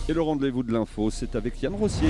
Et le rendez-vous de l'info, c'est avec Yann Rossier.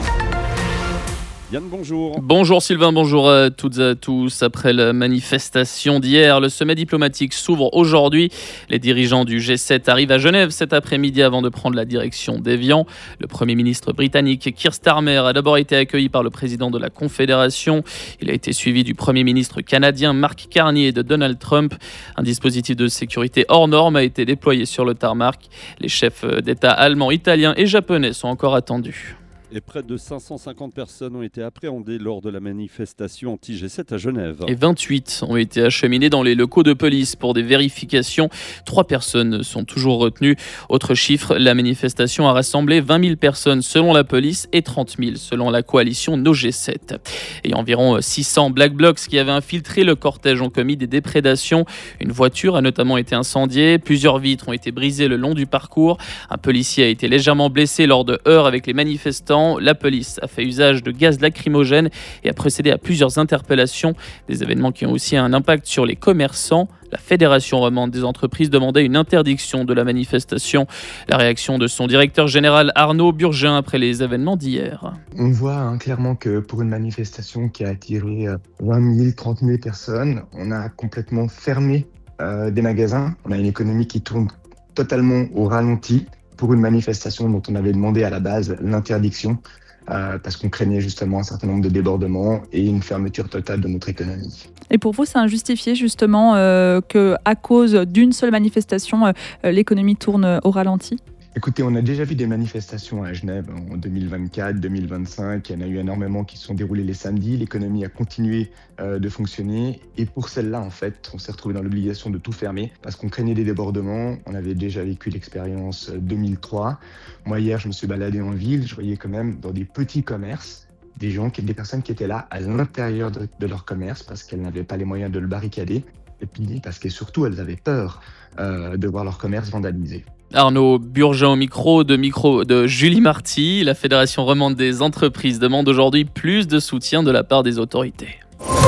Yann, bonjour. Bonjour Sylvain, bonjour à toutes et à tous. Après la manifestation d'hier, le sommet diplomatique s'ouvre aujourd'hui. Les dirigeants du G7 arrivent à Genève cet après-midi avant de prendre la direction d'Évian. Le Premier ministre britannique Keir Starmer a d'abord été accueilli par le président de la Confédération. Il a été suivi du Premier ministre canadien Mark Carney et de Donald Trump. Un dispositif de sécurité hors norme a été déployé sur le tarmac. Les chefs d'État allemands, italiens et japonais sont encore attendus. Et près de 550 personnes ont été appréhendées lors de la manifestation anti-G7 à Genève. Et 28 ont été acheminées dans les locaux de police pour des vérifications. 3 personnes sont toujours retenues. Autre chiffre, la manifestation a rassemblé 20 000 personnes selon la police et 30 000 selon la coalition No G7. Et environ 600 Black Blocs qui avaient infiltré le cortège ont commis des déprédations. Une voiture a notamment été incendiée. Plusieurs vitres ont été brisées le long du parcours. Un policier a été légèrement blessé lors de heurts avec les manifestants. La police a fait usage de gaz lacrymogène et a procédé à plusieurs interpellations. Des événements qui ont aussi un impact sur les commerçants. La Fédération romande des entreprises demandait une interdiction de la manifestation. La réaction de son directeur général Arnaud Burgin après les événements d'hier. On voit clairement que pour une manifestation qui a attiré 20 000, 30 000 personnes, on a complètement fermé des magasins. On a une économie qui tourne totalement au ralenti. Pour une manifestation dont on avait demandé à la base l'interdiction parce qu'on craignait justement un certain nombre de débordements et une fermeture totale de notre économie. Et pour vous, c'est injustifié justement qu'à cause d'une seule manifestation, l'économie tourne au ralenti ? Écoutez, on a déjà vu des manifestations à Genève en 2024, 2025. Il y en a eu énormément qui se sont déroulées les samedis. L'économie a continué de fonctionner. Et pour celle-là, en fait, on s'est retrouvé dans l'obligation de tout fermer parce qu'on craignait des débordements. On avait déjà vécu l'expérience 2003. Moi, hier, je me suis baladé en ville. Je voyais quand même dans des petits commerces des personnes qui étaient là à l'intérieur de leur commerce parce qu'elles n'avaient pas les moyens de le barricader. Et puis parce que surtout, elles avaient peur de voir leur commerce vandalisé. Arnaud Burgin au micro de Julie Marty. La Fédération romande des entreprises demande aujourd'hui plus de soutien de la part des autorités.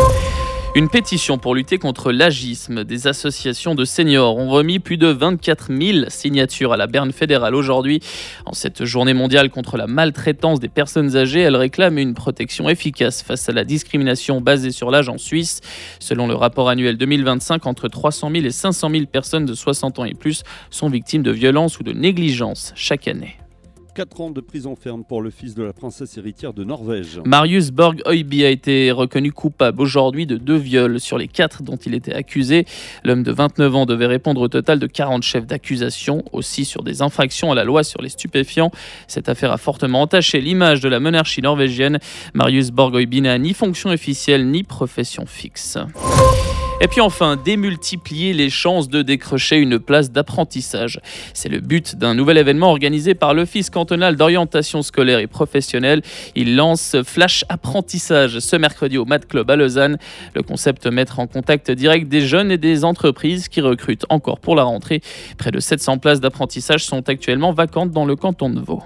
Une pétition pour lutter contre l'agisme. Des associations de seniors ont remis plus de 24 000 signatures à la Berne fédérale aujourd'hui. En cette journée mondiale contre la maltraitance des personnes âgées, elles réclament une protection efficace face à la discrimination basée sur l'âge en Suisse. Selon le rapport annuel 2025, entre 300 000 et 500 000 personnes de 60 ans et plus sont victimes de violences ou de négligence chaque année. 4 ans de prison ferme pour le fils de la princesse héritière de Norvège. Marius Borg Øiby a été reconnu coupable aujourd'hui de 2 viols sur les 4 dont il était accusé. L'homme de 29 ans devait répondre au total de 40 chefs d'accusation, aussi sur des infractions à la loi sur les stupéfiants. Cette affaire a fortement entaché l'image de la monarchie norvégienne. Marius Borg Øiby n'a ni fonction officielle ni profession fixe. Et puis enfin, démultiplier les chances de décrocher une place d'apprentissage. C'est le but d'un nouvel événement organisé par l'Office cantonal d'orientation scolaire et professionnelle. Il lance Flash Apprentissage ce mercredi au Math Club à Lausanne. Le concept, mettre en contact direct des jeunes et des entreprises qui recrutent encore pour la rentrée. Près de 700 places d'apprentissage sont actuellement vacantes dans le canton de Vaud.